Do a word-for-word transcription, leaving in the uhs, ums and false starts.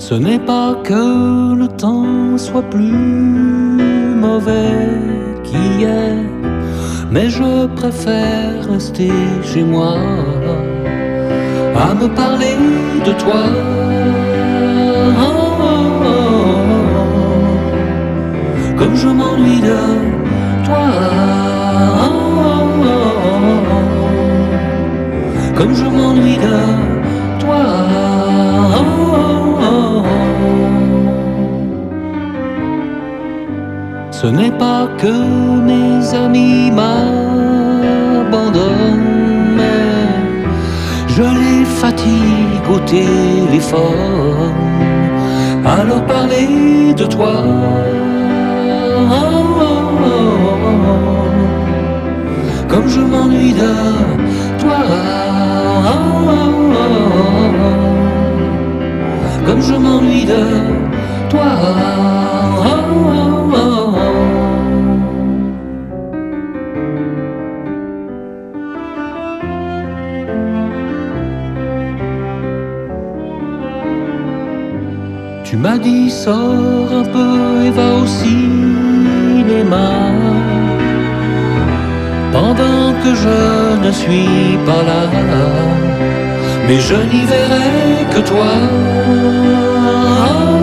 Ce n'est pas que le temps soit plus mauvais qu'hier, mais je préfère rester chez moi à me parler de toi. Comme je m'ennuie de toi, comme je m'ennuie de toi. Ce n'est pas que mes amis m'abandonnent, mais je les fatigue au téléphone à leur parler de toi. Comme je m'ennuie de toi, comme je m'ennuie de toi. Tu m'as dit sors un peu et va au cinéma, pendant que je ne suis pas là, mais je n'y verrai que toi.